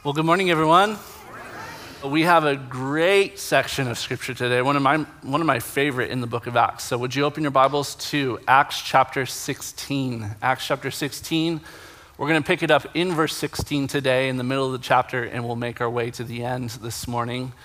Well, good morning, everyone. We have a great section of scripture today, one of my favorite in the book of Acts. So would you open your Bibles to Acts chapter 16. Acts chapter 16, we're going to pick it up in verse 16 today in the middle of the chapter, and we'll make our way to the end this morning.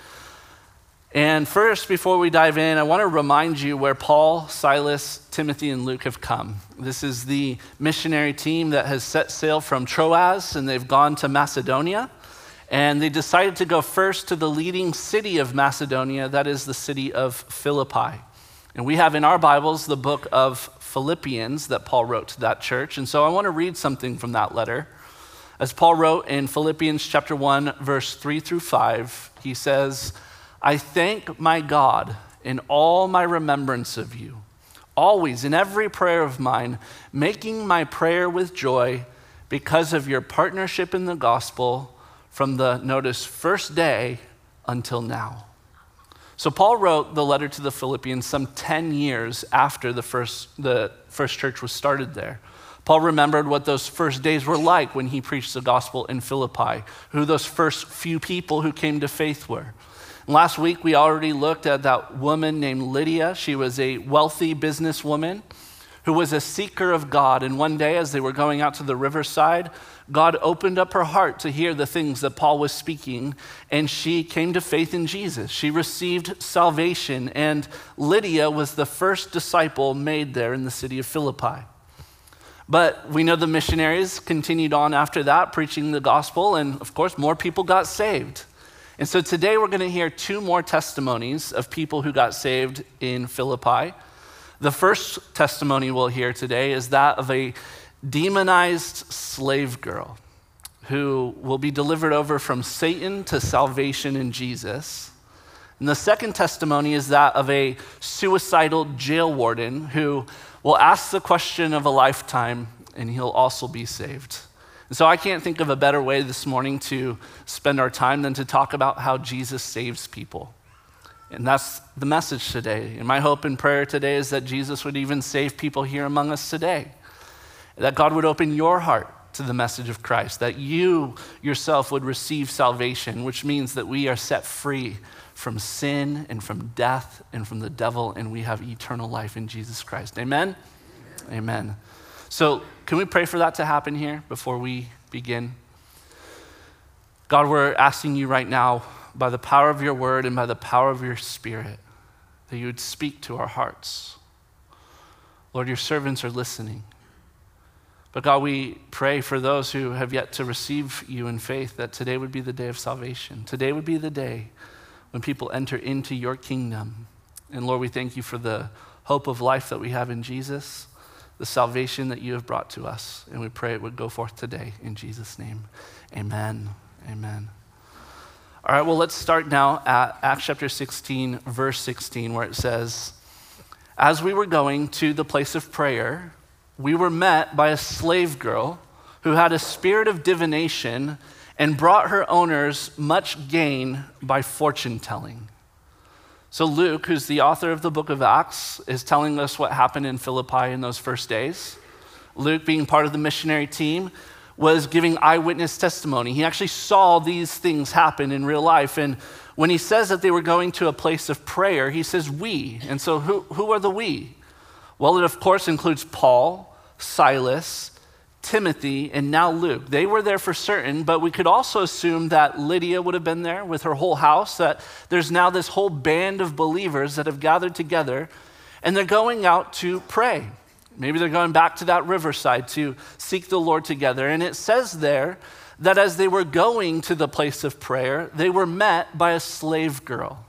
And first, before we dive in, I want to remind you where Paul, Silas, Timothy, and Luke have come. This is the missionary team that has set sail from Troas, and they've gone to Macedonia. And they decided to go first to the leading city of Macedonia, that is the city of Philippi. And we have in our Bibles the book of Philippians that Paul wrote to that church. And so I want to read something from that letter. As Paul wrote in Philippians chapter 1, verse 3 through 5, he says, "I thank my God in all my remembrance of you, always in every prayer of mine, making my prayer with joy because of your partnership in the gospel from the, notice, first day until now." So Paul wrote the letter to the Philippians some 10 years after the first church was started there. Paul remembered what those first days were like when he preached the gospel in Philippi, who those first few people who came to faith were. And last week, we already looked at that woman named Lydia. She was a wealthy businesswoman who was a seeker of God. And one day, as they were going out to the riverside, God opened up her heart to hear the things that Paul was speaking, and she came to faith in Jesus. She received salvation, and Lydia was the first disciple made there in the city of Philippi. But we know the missionaries continued on after that, preaching the gospel, and of course, more people got saved. And so today we're going to hear two more testimonies of people who got saved in Philippi. The first testimony we'll hear today is that of a demonized slave girl who will be delivered over from Satan to salvation in Jesus. And the second testimony is that of a suicidal jail warden who will ask the question of a lifetime, and he'll also be saved. And so I can't think of a better way this morning to spend our time than to talk about how Jesus saves people. And that's the message today. And my hope and prayer today is that Jesus would even save people here among us today. That God would open your heart to the message of Christ, that you yourself would receive salvation, which means that we are set free from sin and from death and from the devil, and we have eternal life in Jesus Christ. Amen? Amen. So can we pray for that to happen here before we begin? God, we're asking you right now, by the power of your word and by the power of your spirit, that you would speak to our hearts. Lord, your servants are listening. But God, we pray for those who have yet to receive you in faith, that today would be the day of salvation. Today would be the day when people enter into your kingdom. And Lord, we thank you for the hope of life that we have in Jesus, the salvation that you have brought to us. And we pray it would go forth today in Jesus' name. Amen. Amen. All right, well, let's start now at Acts chapter 16, verse 16, where it says, "As we were going to the place of prayer, we were met by a slave girl who had a spirit of divination and brought her owners much gain by fortune telling." So Luke, who's the author of the book of Acts, is telling us what happened in Philippi in those first days. Luke, being part of the missionary team, was giving eyewitness testimony. He actually saw these things happen in real life. And when he says that they were going to a place of prayer, he says we. And so who are the we? Well, it of course includes Paul, Silas, Timothy, and now Luke. They were there for certain, but we could also assume that Lydia would have been there with her whole house, that there's now this whole band of believers that have gathered together, and they're going out to pray. Maybe they're going back to that riverside to seek the Lord together. And it says there that as they were going to the place of prayer, they were met by a slave girl.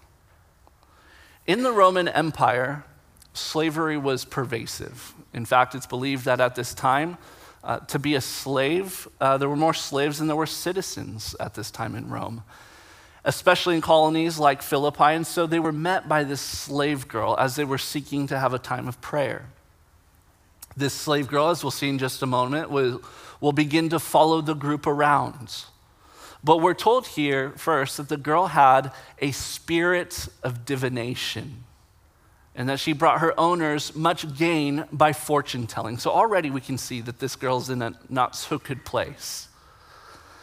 In the Roman Empire, slavery was pervasive. In fact, it's believed that at this time, to be a slave, there were more slaves than there were citizens at this time in Rome, especially in colonies like Philippi. And so they were met by this slave girl as they were seeking to have a time of prayer. This slave girl, as we'll see in just a moment, will begin to follow the group around. But we're told here first that the girl had a spirit of divination, and that she brought her owners much gain by fortune telling. So already we can see that this girl's in a not so good place.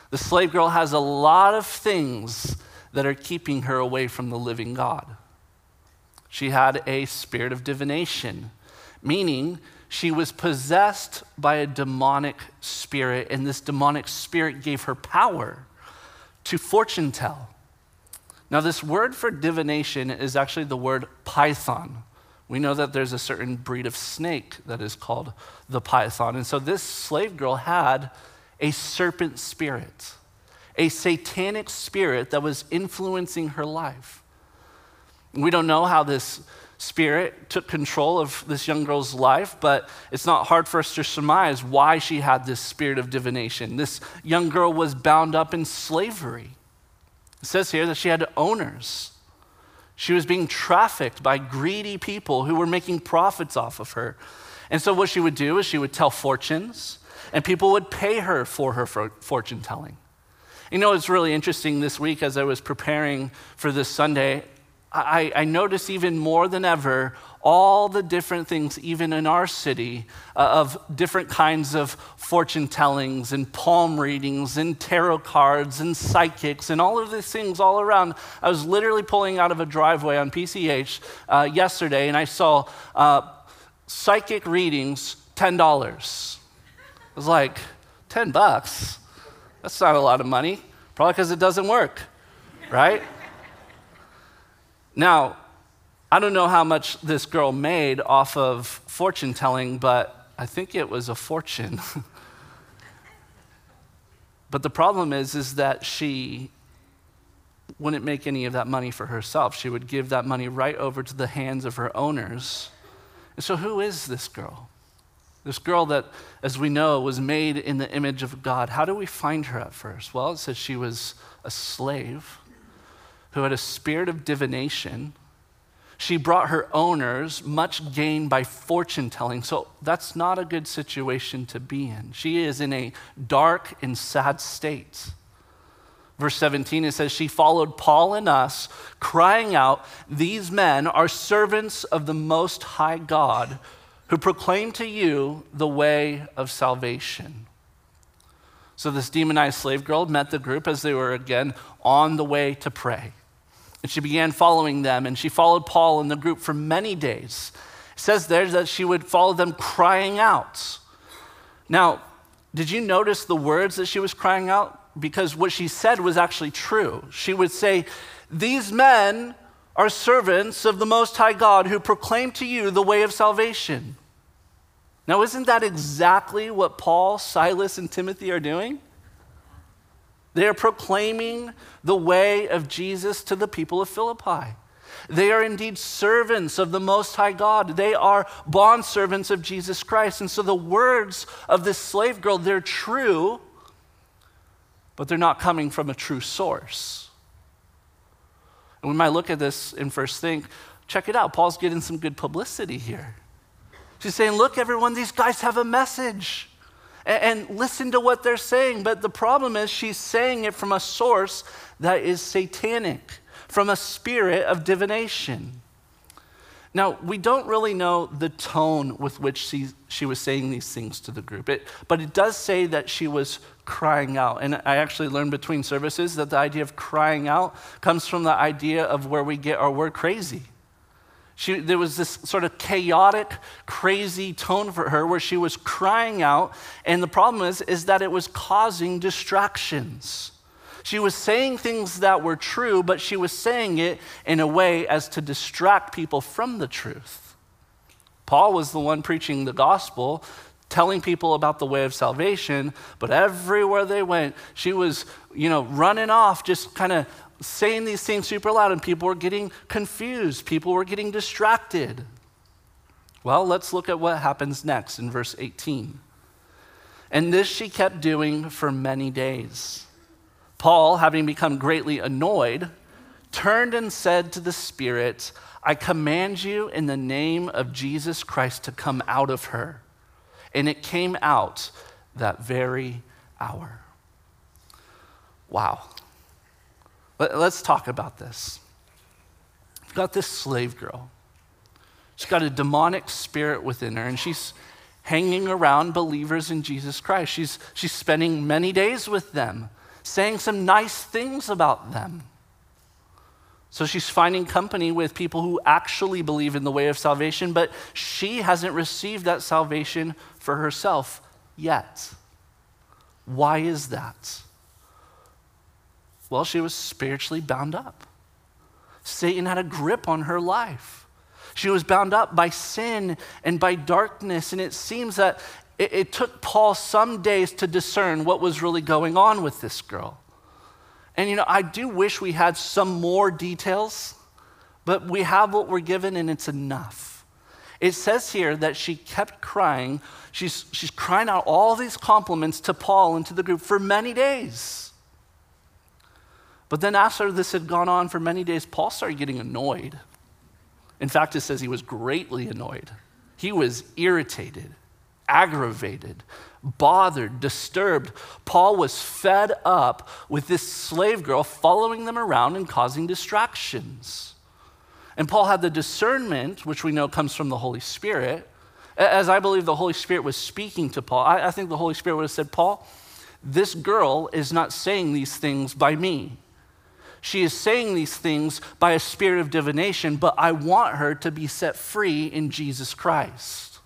The slave girl has a lot of things that are keeping her away from the living God. She had a spirit of divination, meaning she was possessed by a demonic spirit, and this demonic spirit gave her power to fortune tell. Now, this word for divination is actually the word python. We know that there's a certain breed of snake that is called the python. And so this slave girl had a serpent spirit, a satanic spirit that was influencing her life. We don't know how this spirit took control of this young girl's life, but it's not hard for us to surmise why she had this spirit of divination. This young girl was bound up in slavery. It says here that she had owners. She was being trafficked by greedy people who were making profits off of her. And so what she would do is she would tell fortunes, and people would pay her for her fortune telling. You know, it's really interesting this week as I was preparing for this Sunday, I noticed even more than ever all the different things, even in our city, of different kinds of fortune tellings and palm readings and tarot cards and psychics and all of these things all around. I was literally pulling out of a driveway on PCH yesterday, and I saw psychic readings, $10. I was like, $10? That's not a lot of money. Probably because it doesn't work, right? Now, I don't know how much this girl made off of fortune telling, but I think it was a fortune. But the problem is that she wouldn't make any of that money for herself. She would give that money right over to the hands of her owners. And so who is this girl? This girl that, as we know, was made in the image of God. How do we find her at first? Well, it says she was a slave who had a spirit of divination. She brought her owners much gain by fortune telling. So that's not a good situation to be in. She is in a dark and sad state. Verse 17, it says, she followed Paul and us, crying out, these men are servants of the Most High God, who proclaim to you the way of salvation. So this demonized slave girl met the group as they were again on the way to pray. And she began following them, and she followed Paul and the group for many days. It says there that she would follow them crying out. Now, did you notice the words that she was crying out? Because what she said was actually true. She would say, these men are servants of the Most High God who proclaim to you the way of salvation. Now, isn't that exactly what Paul, Silas, and Timothy are doing? They are proclaiming the way of Jesus to the people of Philippi. They are indeed servants of the Most High God. They are bondservants of Jesus Christ. And so the words of this slave girl, they're true, but they're not coming from a true source. And we might look at this and first think, check it out, Paul's getting some good publicity here. She's saying, look, everyone, these guys have a message. And listen to what they're saying. But the problem is she's saying it from a source that is satanic, from a spirit of divination. Now, we don't really know the tone with which she was saying these things to the group, but it does say that she was crying out. And I actually learned between services that the idea of crying out comes from the idea of where we get our word crazy. There was this sort of chaotic, crazy tone for her where she was crying out, and the problem is that it was causing distractions. She was saying things that were true, but she was saying it in a way as to distract people from the truth. Paul was the one preaching the gospel, telling people about the way of salvation, but everywhere they went, she was, running off, just kind of saying these things super loud, and people were getting confused. People were getting distracted. Well, let's look at what happens next in verse 18. And this she kept doing for many days. Paul, having become greatly annoyed, turned and said to the spirit, I command you in the name of Jesus Christ to come out of her. And it came out that very hour. Wow. Let's talk about this. We've got this slave girl. She's got a demonic spirit within her, and she's hanging around believers in Jesus Christ. She's spending many days with them, saying some nice things about them. So she's finding company with people who actually believe in the way of salvation, but she hasn't received that salvation for herself yet. Why is that? Well, she was spiritually bound up. Satan had a grip on her life. She was bound up by sin and by darkness, and it seems that it took Paul some days to discern what was really going on with this girl. And I do wish we had some more details, but we have what we're given and it's enough. It says here that she kept crying. She's crying out all these compliments to Paul and to the group for many days. But then after this had gone on for many days, Paul started getting annoyed. In fact, it says he was greatly annoyed. He was irritated, aggravated, bothered, disturbed. Paul was fed up with this slave girl following them around and causing distractions. And Paul had the discernment, which we know comes from the Holy Spirit. As I believe the Holy Spirit was speaking to Paul, I think the Holy Spirit would have said, Paul, this girl is not saying these things by me. She is saying these things by a spirit of divination, but I want her to be set free in Jesus Christ.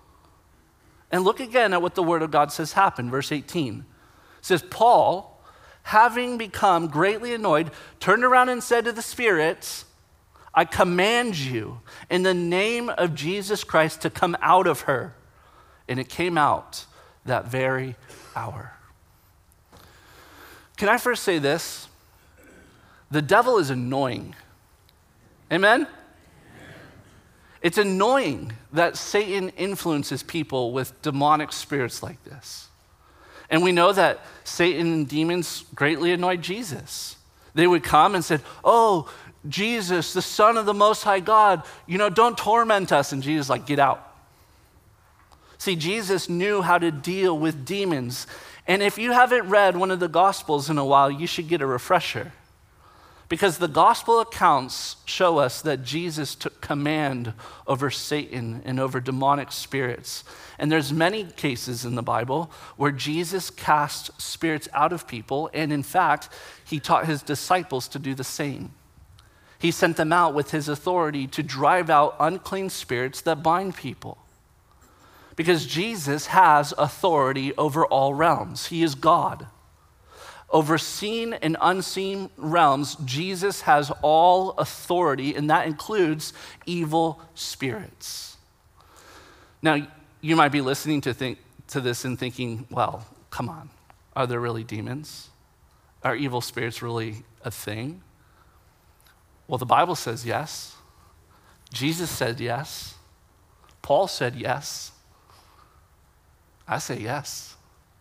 And look again at what the word of God says happened. Verse 18. It says, Paul, having become greatly annoyed, turned around and said to the spirits, I command you in the name of Jesus Christ to come out of her. And it came out that very hour. Can I first say this? The devil is annoying. Amen? It's annoying that Satan influences people with demonic spirits like this. And we know that Satan and demons greatly annoyed Jesus. They would come and said, oh, Jesus, the Son of the Most High God, don't torment us. And Jesus get out. See, Jesus knew how to deal with demons. And if you haven't read one of the Gospels in a while, you should get a refresher. Because the gospel accounts show us that Jesus took command over Satan and over demonic spirits. And there's many cases in the Bible where Jesus cast spirits out of people, and in fact, he taught his disciples to do the same. He sent them out with his authority to drive out unclean spirits that bind people. Because Jesus has authority over all realms. He is God. Over seen and unseen realms, Jesus has all authority, and that includes evil spirits. Now, you might be listening to this and thinking, well, come on, are there really demons? Are evil spirits really a thing? Well, the Bible says yes. Jesus said yes. Paul said yes. I say yes.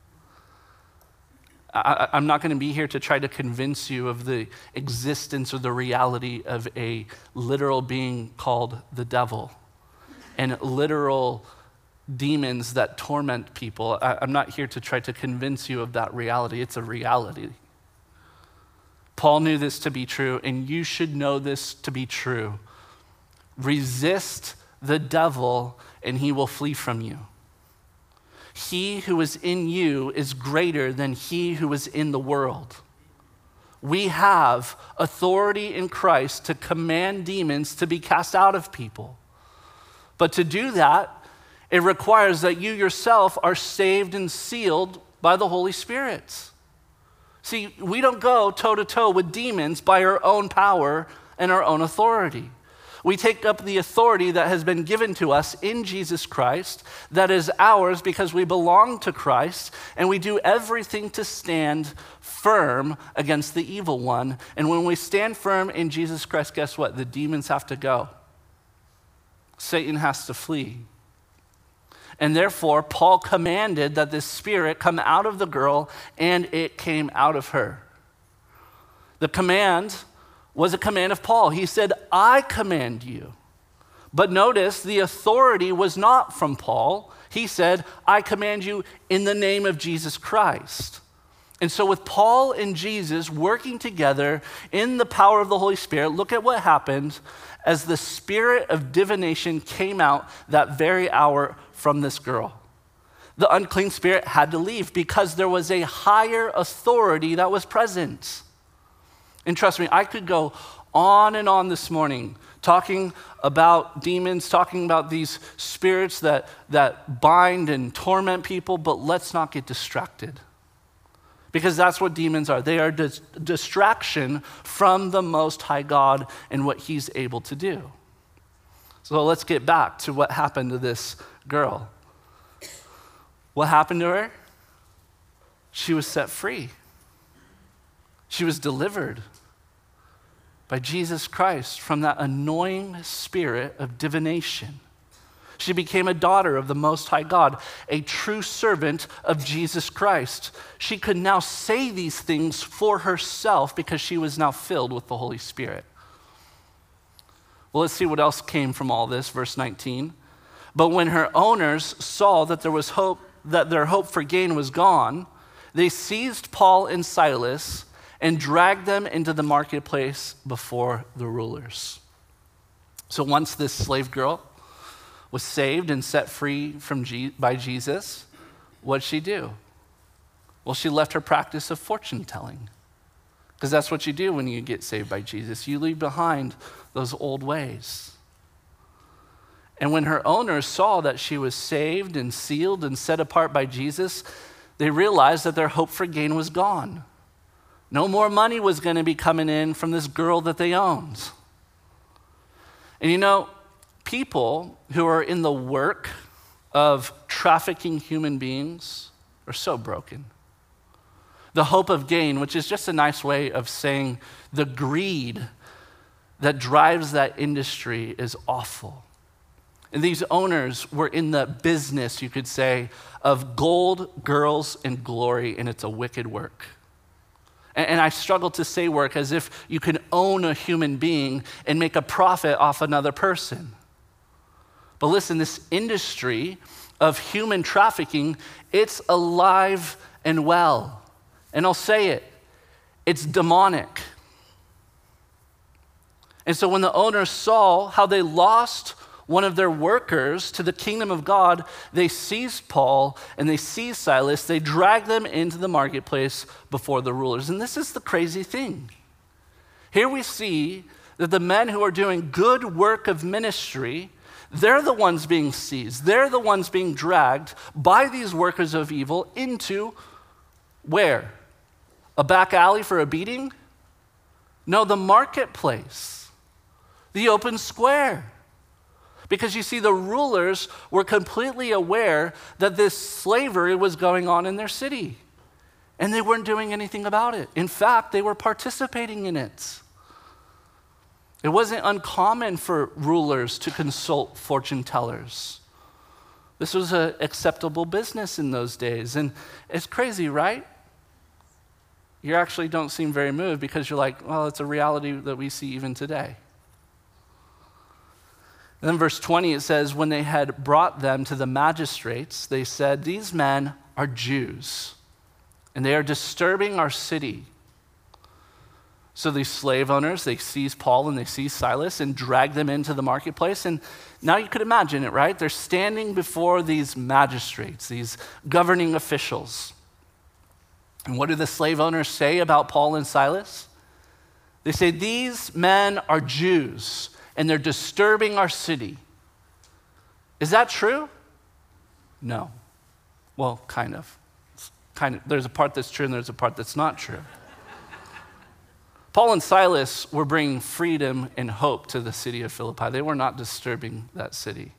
I'm not going to be here to try to convince you of the existence or the reality of a literal being called the devil and literal demons that torment people. I'm not here to try to convince you of that reality. It's a reality. Paul knew this to be true, and you should know this to be true. Resist the devil, and he will flee from you. He who is in you is greater than he who is in the world. We have authority in Christ to command demons to be cast out of people. But to do that, it requires that you yourself are saved and sealed by the Holy Spirit. See, we don't go toe-to-toe with demons by our own power and our own authority. We take up the authority that has been given to us in Jesus Christ, that is ours because we belong to Christ, and we do everything to stand firm against the evil one. And when we stand firm in Jesus Christ, guess what? The demons have to go. Satan has to flee. And therefore, Paul commanded that this spirit come out of the girl, and it came out of her. The command was a command of Paul. He said, I command you. But notice the authority was not from Paul. He said, I command you in the name of Jesus Christ. And so with Paul and Jesus working together in the power of the Holy Spirit, look at what happened as the spirit of divination came out that very hour from this girl. The unclean spirit had to leave because there was a higher authority that was present. And trust me, I could go on and on this morning talking about demons, talking about these spirits that bind and torment people, but let's not get distracted. Because that's what demons are. They are distraction from the Most High God and what he's able to do. So let's get back to what happened to this girl. What happened to her? She was set free. She was delivered by Jesus Christ from that annoying spirit of divination. She became a daughter of the Most High God, a true servant of Jesus Christ. She could now say these things for herself because she was now filled with the Holy Spirit. Well, let's see what else came from all this, verse 19. But when her owners saw that there was hope, that their hope for gain was gone, they seized Paul and Silas and dragged them into the marketplace before the rulers. So once this slave girl was saved and set free by Jesus, what'd she do? Well, she left her practice of fortune telling, because that's what you do when you get saved by Jesus. You leave behind those old ways. And when her owners saw that she was saved and sealed and set apart by Jesus, they realized that their hope for gain was gone. No more money was going to be coming in from this girl that they owned. And you know, people who are in the work of trafficking human beings are so broken. The hope of gain, which is just a nice way of saying the greed that drives that industry, is awful. And these owners were in the business, you could say, of gold, girls, and glory, and it's a wicked work. And I struggle to say work as if you can own a human being and make a profit off another person. But listen, this industry of human trafficking, it's alive and well. And I'll say it, it's demonic. And so when the owners saw how they lost one of their workers to the kingdom of God, they seized Paul and they seized Silas. They dragged them into the marketplace before the rulers. And this is the crazy thing. Here we see that the men who are doing good work of ministry, they're the ones being seized. They're the ones being dragged by these workers of evil into where? A back alley for a beating? No, the marketplace, the open square. Because you see, the rulers were completely aware that this slavery was going on in their city, and they weren't doing anything about it. In fact, they were participating in it. It wasn't uncommon for rulers to consult fortune tellers. This was an acceptable business in those days, and it's crazy, right? You actually don't seem very moved because you're like, well, it's a reality that we see even today. And then verse 20, it says, when they had brought them to the magistrates, they said, these men are Jews, and they are disturbing our city. So these slave owners, they seize Paul and they seize Silas and drag them into the marketplace. And now you could imagine it, right? They're standing before these magistrates, these governing officials. And what do the slave owners say about Paul and Silas? They say, these men are Jews, and they're disturbing our city. Is that true? No. Well, kind of. There's a part that's true and there's a part that's not true. Paul and Silas were bringing freedom and hope to the city of Philippi. They were not disturbing that city.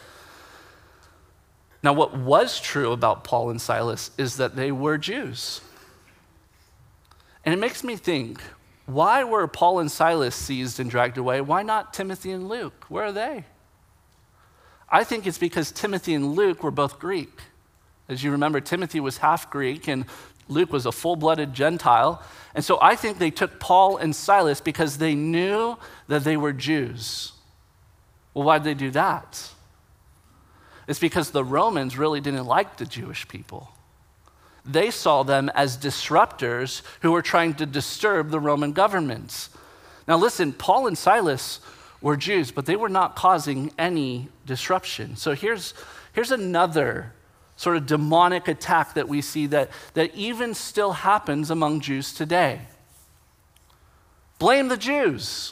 Now, what was true about Paul and Silas is that they were Jews. And it makes me think, why were Paul and Silas seized and dragged away? Why not Timothy and Luke? Where are they? I think it's because Timothy and Luke were both Greek. As you remember, Timothy was half Greek and Luke was a full-blooded Gentile. And so I think they took Paul and Silas because they knew that they were Jews. Well, why did they do that? It's because the Romans really didn't like the Jewish people. They saw them as disruptors who were trying to disturb the Roman government. Now listen, Paul and Silas were Jews, but they were not causing any disruption. So here's another sort of demonic attack that we see that even still happens among Jews today. Blame the Jews.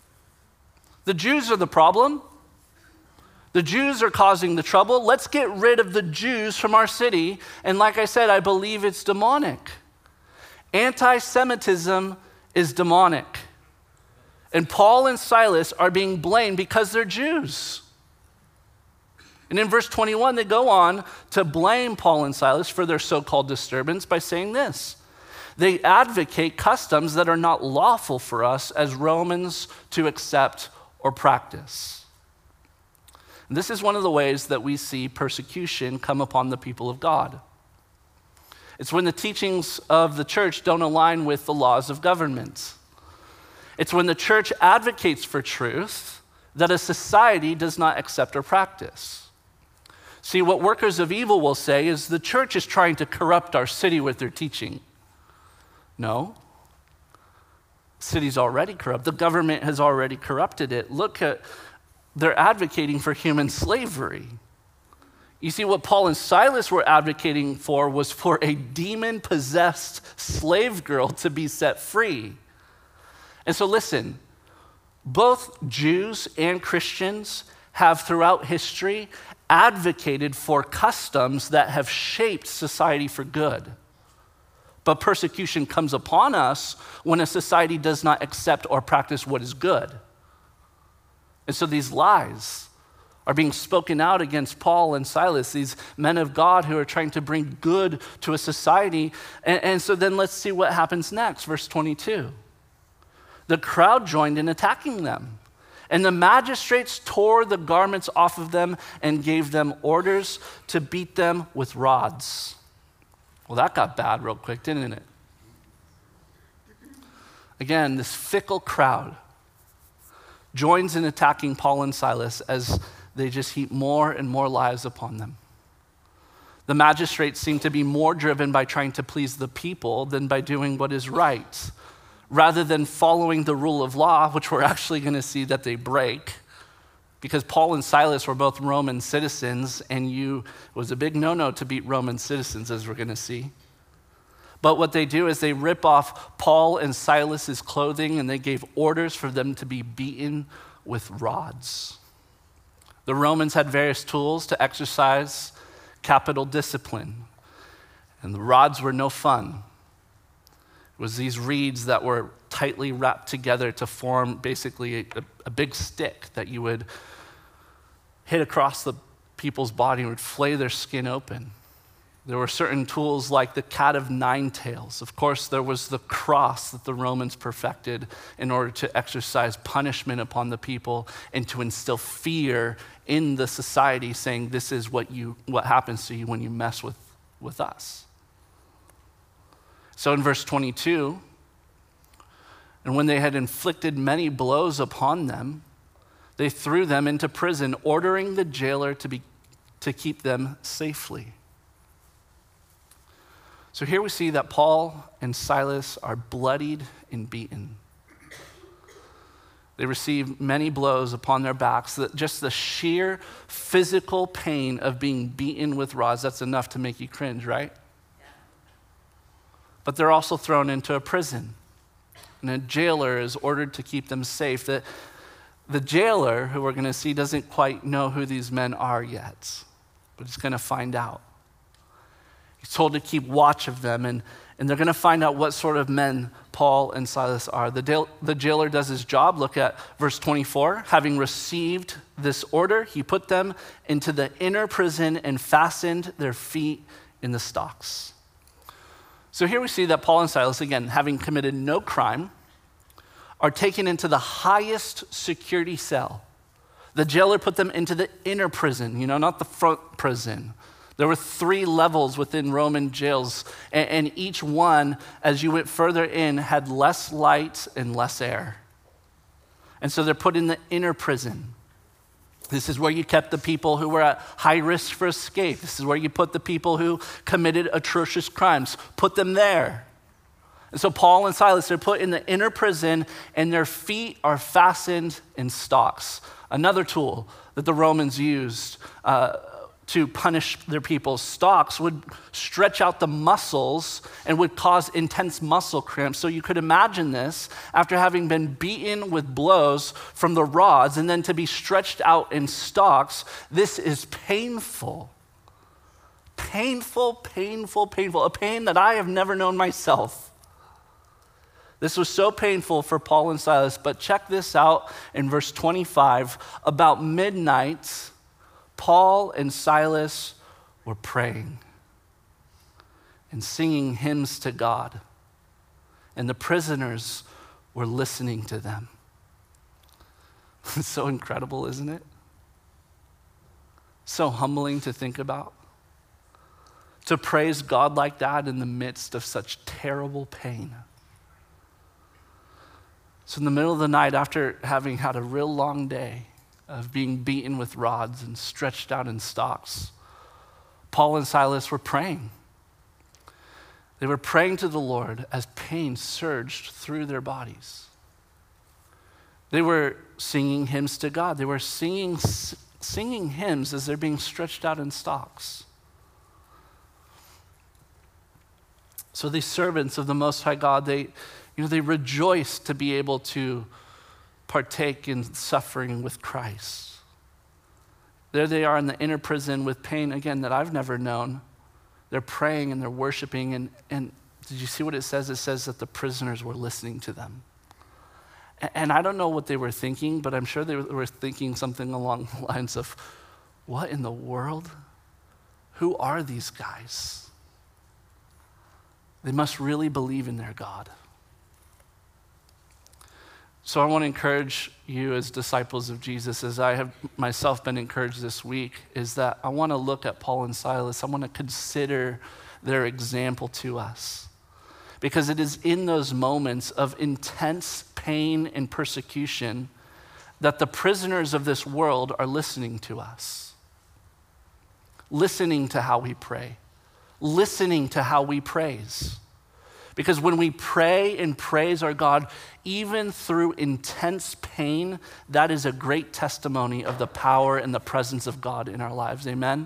The Jews are the problem. The Jews are causing the trouble. Let's get rid of the Jews from our city. And like I said, I believe it's demonic. Anti-Semitism is demonic. And Paul and Silas are being blamed because they're Jews. And in verse 21, they go on to blame Paul and Silas for their so-called disturbance by saying this: they advocate customs that are not lawful for us as Romans to accept or practice. And this is one of the ways that we see persecution come upon the people of God. It's when the teachings of the church don't align with the laws of government. It's when the church advocates for truth that a society does not accept or practice. See, what workers of evil will say is the church is trying to corrupt our city with their teaching. No. The city's already corrupt. The government has already corrupted it. Look at, they're advocating for human slavery. You see, what Paul and Silas were advocating for was for a demon-possessed slave girl to be set free. And so listen, both Jews and Christians have throughout history advocated for customs that have shaped society for good. But persecution comes upon us when a society does not accept or practice what is good. And so these lies are being spoken out against Paul and Silas, these men of God who are trying to bring good to a society. And so then let's see what happens next, verse 22. The crowd joined in attacking them, and the magistrates tore the garments off of them and gave them orders to beat them with rods. Well, that got bad real quick, didn't it? Again, this fickle crowd joins in attacking Paul and Silas as they just heap more and more lies upon them. The magistrates seem to be more driven by trying to please the people than by doing what is right, rather than following the rule of law, which we're actually going to see that they break. Because Paul and Silas were both Roman citizens, and it was a big no-no to beat Roman citizens, as we're going to see. But what they do is they rip off Paul and Silas's clothing, and they gave orders for them to be beaten with rods. The Romans had various tools to exercise capital discipline, and the rods were no fun. It was these reeds that were tightly wrapped together to form basically a big stick that you would hit across the people's body and would flay their skin open. There were certain tools like the cat of nine tails. Of course, there was the cross that the Romans perfected in order to exercise punishment upon the people and to instill fear in the society, saying this is what happens to you when you mess with us. So in verse 22, and when they had inflicted many blows upon them, they threw them into prison, ordering the jailer to keep them safely. So here we see that Paul and Silas are bloodied and beaten. They receive many blows upon their backs. Just the sheer physical pain of being beaten with rods, that's enough to make you cringe, right? But they're also thrown into a prison, and a jailer is ordered to keep them safe. The jailer, who we're going to see, doesn't quite know who these men are yet, but he's going to find out. He's told to keep watch of them, and they're going to find out what sort of men Paul and Silas are. The jailer does his job. Look at verse 24. Having received this order, he put them into the inner prison and fastened their feet in the stocks. So here we see that Paul and Silas, again, having committed no crime, are taken into the highest security cell. The jailer put them into the inner prison, not the front prison. There were 3 levels within Roman jails, and each one, as you went further in, had less light and less air. And so they're put in the inner prison. This is where you kept the people who were at high risk for escape. This is where you put the people who committed atrocious crimes. Put them there. And so Paul and Silas, they're put in the inner prison, and their feet are fastened in stocks. Another tool that the Romans used to punish their people. Stocks would stretch out the muscles and would cause intense muscle cramps. So you could imagine this after having been beaten with blows from the rods and then to be stretched out in stocks. This is painful. Painful, painful, painful. A pain that I have never known myself. This was so painful for Paul and Silas, but check this out in verse 25. About midnight, Paul and Silas were praying and singing hymns to God, and the prisoners were listening to them. It's so incredible, isn't it? So humbling to think about. To praise God like that in the midst of such terrible pain. So in the middle of the night, after having had a real long day of being beaten with rods and stretched out in stocks, Paul and Silas were praying. They were praying to the Lord as pain surged through their bodies. They were singing hymns to God. They were singing hymns as they're being stretched out in stocks. So these servants of the Most High God, they rejoiced to be able to partake in suffering with Christ. There they are in the inner prison with pain, again, that I've never known. They're praying and they're worshiping. And did you see what it says? It says that the prisoners were listening to them. And I don't know what they were thinking, but I'm sure they were thinking something along the lines of, what in the world? Who are these guys? They must really believe in their God. So I want to encourage you as disciples of Jesus, as I have myself been encouraged this week, is that I want to look at Paul and Silas. I want to consider their example to us. Because it is in those moments of intense pain and persecution that the prisoners of this world are listening to us. Listening to how we pray. Listening to how we praise. Because when we pray and praise our God, even through intense pain, that is a great testimony of the power and the presence of God in our lives. Amen?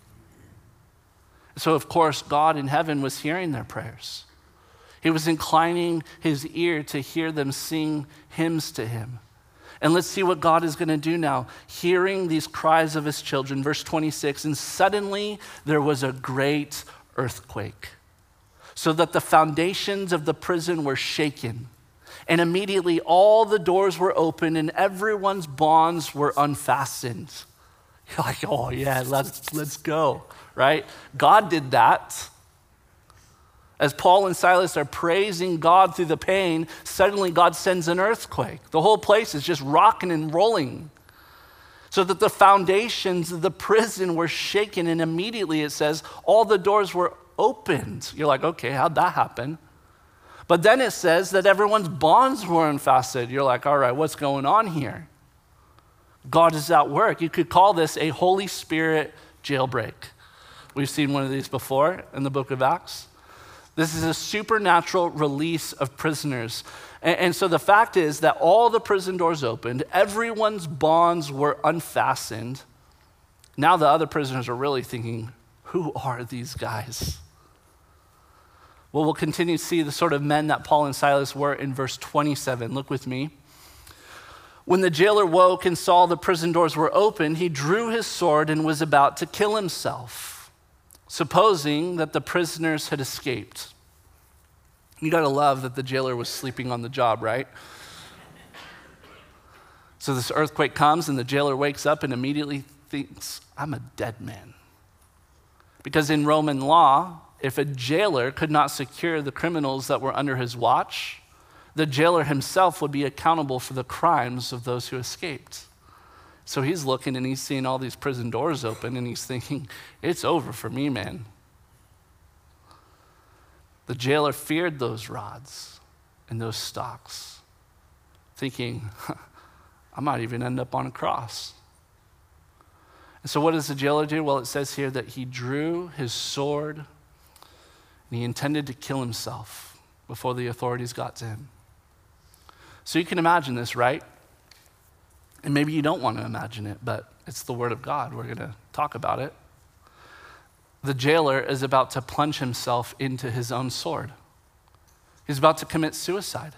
So, of course, God in heaven was hearing their prayers. He was inclining his ear to hear them sing hymns to him. And let's see what God is going to do now. Hearing these cries of his children, verse 26, and suddenly there was a great earthquake, so that the foundations of the prison were shaken. And immediately all the doors were opened and everyone's bonds were unfastened. You're like, oh yeah, let's go, right? God did that. As Paul and Silas are praising God through the pain, suddenly God sends an earthquake. The whole place is just rocking and rolling. So that the foundations of the prison were shaken, and immediately it says all the doors were opened. You're like, okay, how'd that happen? But then it says that everyone's bonds were unfastened. You're like, all right, what's going on here? God is at work. You could call this a Holy Spirit jailbreak. We've seen one of these before in the book of Acts. This is a supernatural release of prisoners. And so the fact is that all the prison doors opened, everyone's bonds were unfastened. Now the other prisoners are really thinking, who are these guys? Well, we'll continue to see the sort of men that Paul and Silas were in verse 27. Look with me. When the jailer woke and saw the prison doors were open, he drew his sword and was about to kill himself, supposing that the prisoners had escaped. You gotta love that the jailer was sleeping on the job, right? So this earthquake comes and the jailer wakes up and immediately thinks, I'm a dead man. Because in Roman law, if a jailer could not secure the criminals that were under his watch, the jailer himself would be accountable for the crimes of those who escaped. So he's looking and he's seeing all these prison doors open and he's thinking, it's over for me, man. The jailer feared those rods and those stocks, thinking, I might even end up on a cross. And so what does the jailer do? Well, it says here that he drew his sword and he intended to kill himself before the authorities got to him. So you can imagine this, right? And maybe you don't want to imagine it, but it's the word of God. We're going to talk about it. the jailer is about to plunge himself into his own sword. He's about to commit suicide.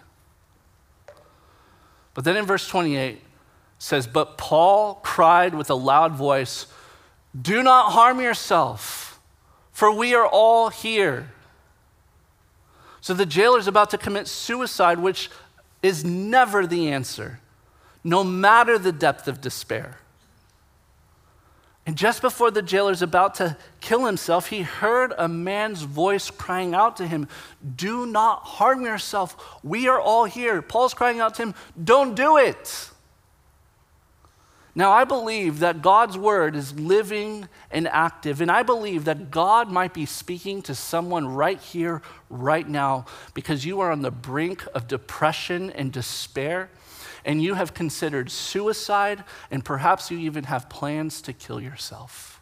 But then in verse 28 says, but Paul cried with a loud voice, do not harm yourself, for we are all here. So the jailer is about to commit suicide, which is never the answer, no matter the depth of despair. And just before the jailer is about to kill himself, he heard a man's voice crying out to him, do not harm yourself. We are all here. Paul's crying out to him, don't do it. Now, I believe that God's word is living and active, and I believe that God might be speaking to someone right here, right now, because you are on the brink of depression and despair, and you have considered suicide, and perhaps you even have plans to kill yourself.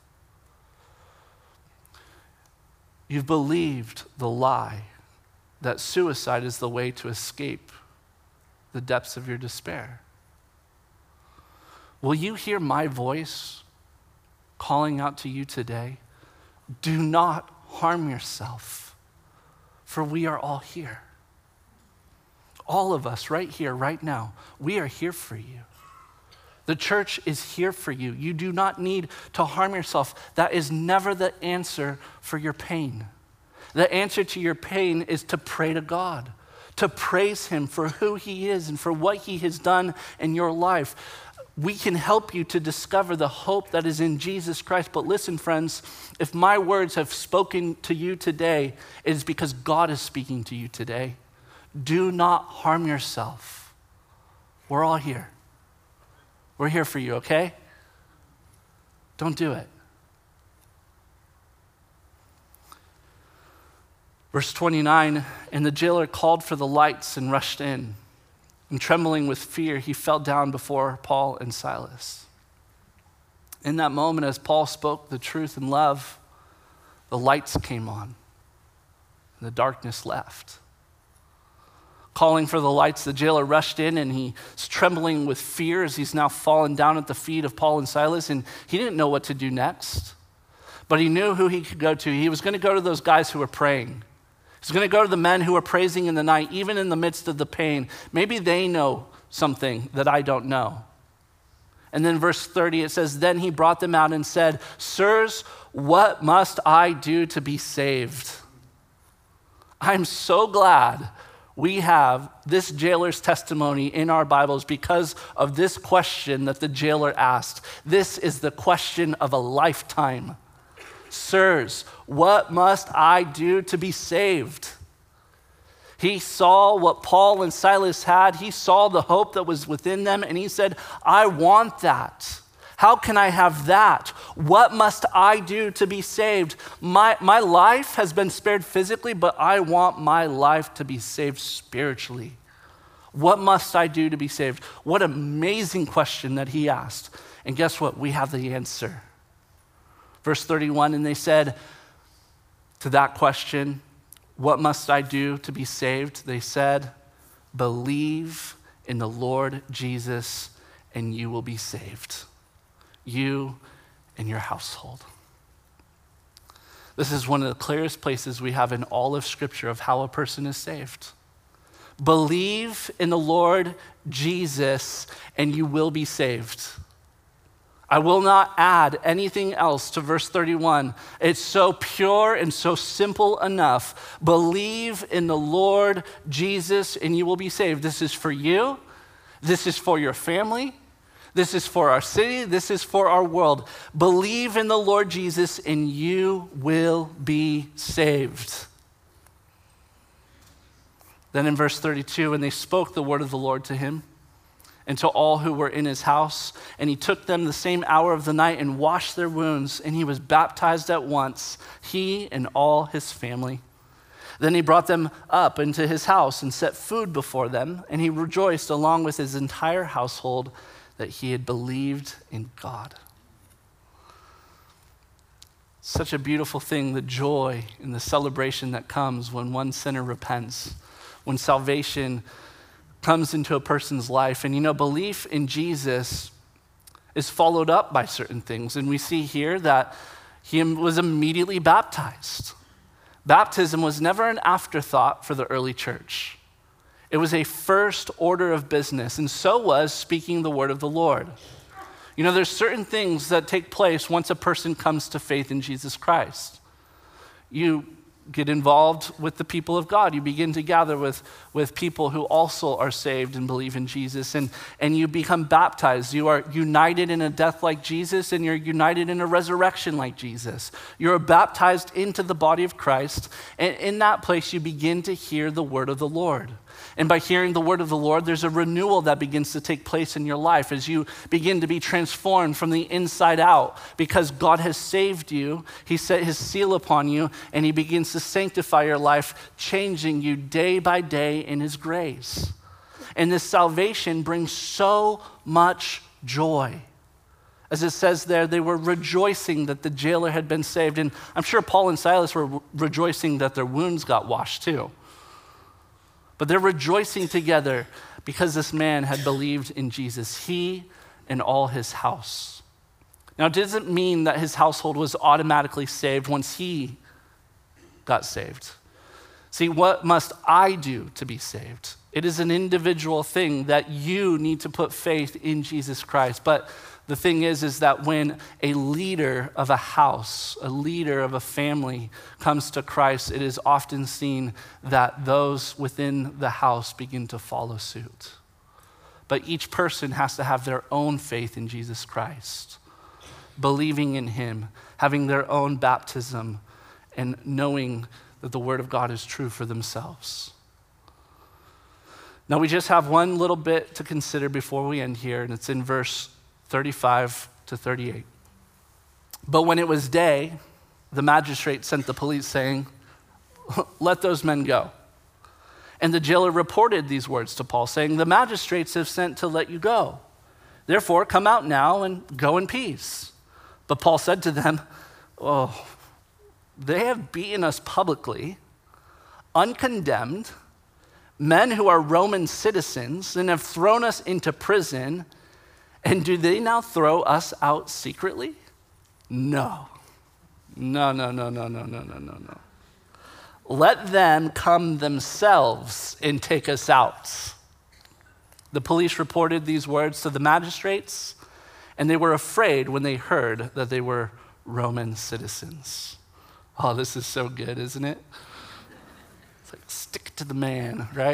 You've believed the lie that suicide is the way to escape the depths of your despair. Will you hear my voice calling out to you today? Do not harm yourself, for we are all here. All of us right here, right now, we are here for you. The church is here for you. You do not need to harm yourself. That is never the answer for your pain. The answer to your pain is to pray to God, to praise him for who he is and for what he has done in your life. We can help you to discover the hope that is in Jesus Christ. But listen, friends, if my words have spoken to you today, it is because God is speaking to you today. Do not harm yourself. We're all here. We're here for you, okay? Don't do it. Verse 29, and the jailer called for the lights and rushed in. And trembling with fear, he fell down before Paul and Silas. In that moment, as Paul spoke the truth in love, the lights came on, and the darkness left. Calling for the lights, the jailer rushed in, and he's trembling with fear as he's now fallen down at the feet of Paul and Silas, and he didn't know what to do next. But he knew who he could go to. He was going to go to those guys who were praying. He's going to go to the men who are praising in the night, even in the midst of the pain. Maybe they know something that I don't know. And then verse 30, it says, then he brought them out and said, sirs, what must I do to be saved? I'm so glad we have this jailer's testimony in our Bibles because of this question that the jailer asked. This is the question of a lifetime. Sirs, what must I do to be saved? He saw what Paul and Silas had. He saw the hope that was within them, and he said, I want that. How can I have that? What must I do to be saved? My life has been spared physically, but I want my life to be saved spiritually. What must I do to be saved? What amazing question that he asked. And guess what? We have the answer. Verse 31, and they said to that question, what must I do to be saved? They said, believe in the Lord Jesus and you will be saved. You and your household. This is one of the clearest places we have in all of Scripture of how a person is saved. Believe in the Lord Jesus and you will be saved. I will not add anything else to verse 31. It's so pure and so simple enough. Believe in the Lord Jesus and you will be saved. This is for you. This is for your family. This is for our city. This is for our world. Believe in the Lord Jesus and you will be saved. Then in verse 32, and they spoke the word of the Lord to him and to all who were in his house. And he took them the same hour of the night and washed their wounds. And he was baptized at once, he and all his family. Then he brought them up into his house and set food before them. And he rejoiced along with his entire household that he had believed in God. Such a beautiful thing, the joy and the celebration that comes when one sinner repents, when salvation comes into a person's life. And you know, belief in Jesus is followed up by certain things. And we see here that, he was immediately baptized. Baptism was never an afterthought for the early church. It was a first order of business, and so was speaking the word of the Lord. You know, there's certain things that take place once a person comes to faith in Jesus Christ. You get involved with the people of God. You begin to gather with people who also are saved and believe in Jesus, and you become baptized. You are united in a death like Jesus, and you're united in a resurrection like Jesus. You're baptized into the body of Christ, and in that place you begin to hear the word of the Lord. And by hearing the word of the Lord, there's a renewal that begins to take place in your life as you begin to be transformed from the inside out, because God has saved you. He set his seal upon you, and he begins to sanctify your life, changing you day by day in his grace. And this salvation brings so much joy. As it says there, they were rejoicing that the jailer had been saved. And I'm sure Paul and Silas were rejoicing that their wounds got washed too. But they're rejoicing together because this man had believed in Jesus, he and all his house. Now, it doesn't mean that his household was automatically saved once he got saved. See, what must I do to be saved? It is an individual thing that you need to put faith in Jesus Christ. But the thing is that when a leader of a house, a leader of a family comes to Christ, it is often seen that those within the house begin to follow suit. But each person has to have their own faith in Jesus Christ, believing in him, having their own baptism, and knowing that the word of God is true for themselves. Now, we just have one little bit to consider before we end here, and it's in verse 35 to 38. But when it was day, the magistrate sent the police saying, "Let those men go." And the jailer reported these words to Paul, saying, "The magistrates have sent to let you go. Therefore, come out now and go in peace." But Paul said to them, "Oh, they have beaten us publicly, uncondemned, men who are Roman citizens, and have thrown us into prison. And do they now throw us out secretly? No. No. Let them come themselves and take us out." The police reported these words to the magistrates, and they were afraid when they heard that they were Roman citizens. Oh, this is so good, isn't it? It's like, stick to the man, right?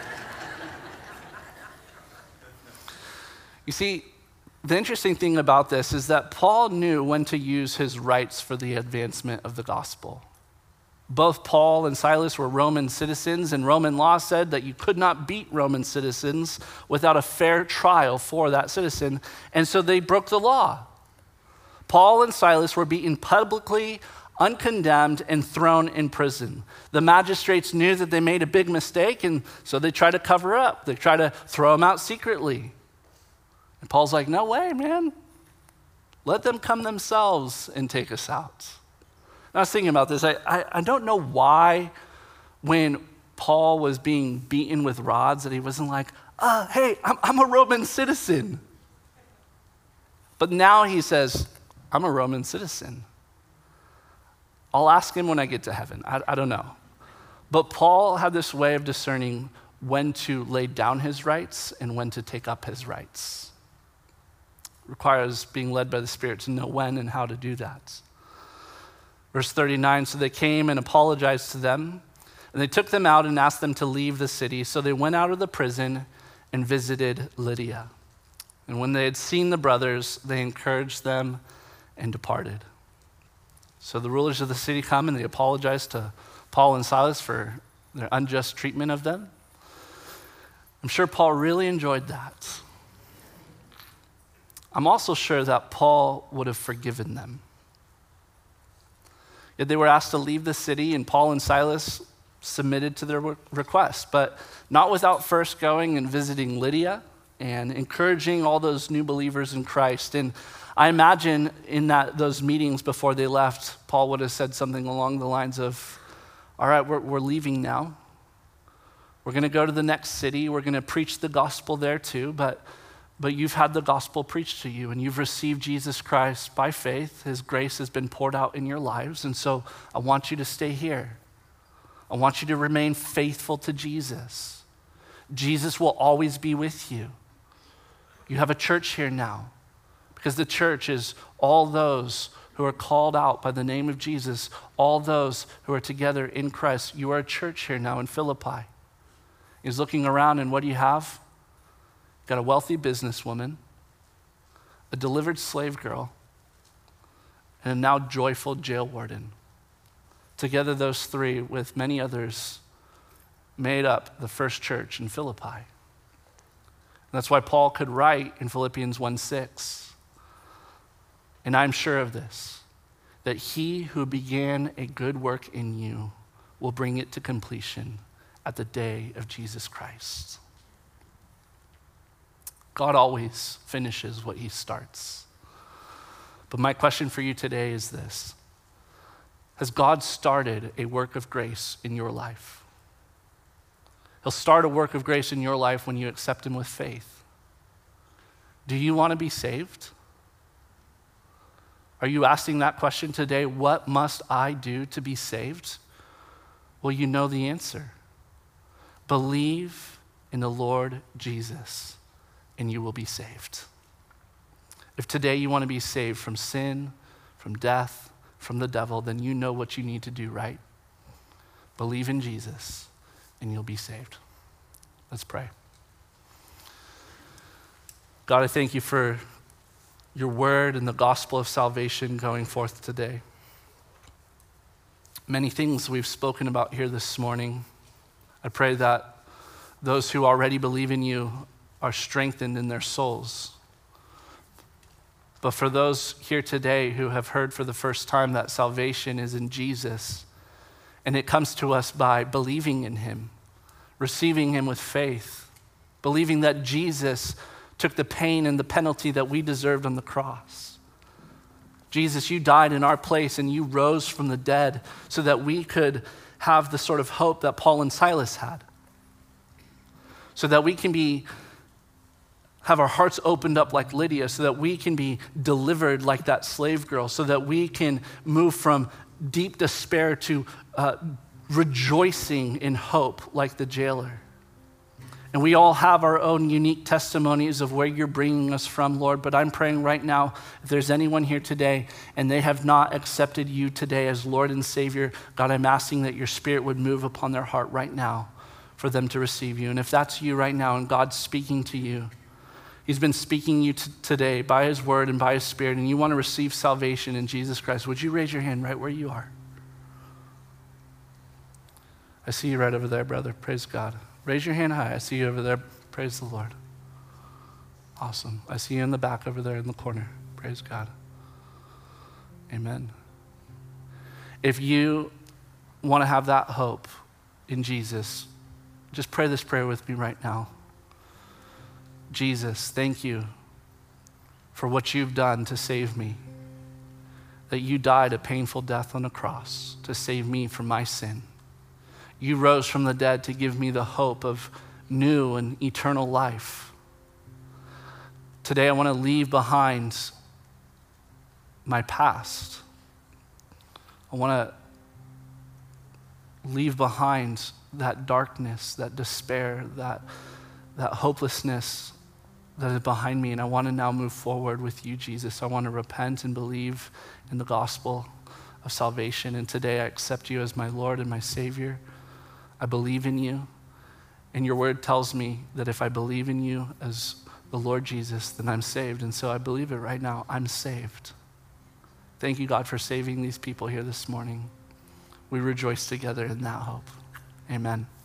You see, the interesting thing about this is that Paul knew when to use his rights for the advancement of the gospel. Both Paul and Silas were Roman citizens, and Roman law said that you could not beat Roman citizens without a fair trial for that citizen, and so they broke the law. Paul and Silas were beaten publicly, uncondemned, and thrown in prison. The magistrates knew that they made a big mistake, and so they tried to cover up. They tried to throw them out secretly. And Paul's like, "No way, man. Let them come themselves and take us out." And I was thinking about this. I don't know why when Paul was being beaten with rods that he wasn't like, "Hey, I'm a Roman citizen." But now he says, "I'm a Roman citizen. I'll ask him when I get to heaven." I don't know. But Paul had this way of discerning when to lay down his rights and when to take up his rights. Requires being led by the Spirit to know when and how to do that. Verse 39, so they came and apologized to them, and they took them out and asked them to leave the city. So they went out of the prison and visited Lydia. And when they had seen the brothers, they encouraged them and departed. So the rulers of the city come and they apologize to Paul and Silas for their unjust treatment of them. I'm sure Paul really enjoyed that. I'm also sure that Paul would have forgiven them. Yet they were asked to leave the city, and Paul and Silas submitted to their request, but not without first going and visiting Lydia and encouraging all those new believers in Christ. And I imagine in those meetings before they left, Paul would have said something along the lines of, "All right, we're leaving now. We're going to go to the next city. We're going to preach the gospel there too, but but you've had the gospel preached to you and you've received Jesus Christ by faith. His grace has been poured out in your lives. And so I want you to stay here. I want you to remain faithful to Jesus. Jesus will always be with you. You have a church here now because the church is all those who are called out by the name of Jesus, all those who are together in Christ. You are a church here now in Philippi. He's looking around, and what do you have? Got a wealthy businesswoman, a delivered slave girl, and a now joyful jail warden. Together, those three, with many others, made up the first church in Philippi. And that's why Paul could write in Philippians 1:6, and I'm sure of this, that he who began a good work in you will bring it to completion at the day of Jesus Christ. God always finishes what he starts. But my question for you today is this: has God started a work of grace in your life? He'll start a work of grace in your life when you accept him with faith. Do you want to be saved? Are you asking that question today? What must I do to be saved? Well, you know the answer. Believe in the Lord Jesus, and you will be saved. If today you want to be saved from sin, from death, from the devil, then you know what you need to do, right? Believe in Jesus, and you'll be saved. Let's pray. God, I thank you for your word and the gospel of salvation going forth today. Many things we've spoken about here this morning. I pray that those who already believe in you are strengthened in their souls. But for those here today who have heard for the first time that salvation is in Jesus, and it comes to us by believing in him, receiving him with faith, believing that Jesus took the pain and the penalty that we deserved on the cross. Jesus, you died in our place and you rose from the dead so that we could have the sort of hope that Paul and Silas had. So that we can have our hearts opened up like Lydia, so that we can be delivered like that slave girl, so that we can move from deep despair to rejoicing in hope like the jailer. And we all have our own unique testimonies of where you're bringing us from, Lord. But I'm praying right now, if there's anyone here today and they have not accepted you today as Lord and Savior, God, I'm asking that your Spirit would move upon their heart right now for them to receive you. And if that's you right now and God's speaking to you, he's been speaking to you today by his word and by his Spirit, and you want to receive salvation in Jesus Christ, would you raise your hand right where you are? I see you right over there, brother. Praise God. Raise your hand high. I see you over there. Praise the Lord. Awesome. I see you in the back over there in the corner. Praise God. Amen. If you want to have that hope in Jesus, just pray this prayer with me right now. Jesus, thank you for what you've done to save me. That you died a painful death on a cross to save me from my sin. You rose from the dead to give me the hope of new and eternal life. Today I want to leave behind my past. I want to leave behind that darkness, that despair, that hopelessness that is behind me, and I want to now move forward with you, Jesus. I want to repent and believe in the gospel of salvation, and today I accept you as my Lord and my Savior. I believe in you, and your word tells me that if I believe in you as the Lord Jesus, then I'm saved, and so I believe it right now. I'm saved. Thank you, God, for saving these people here this morning. We rejoice together in that hope. Amen.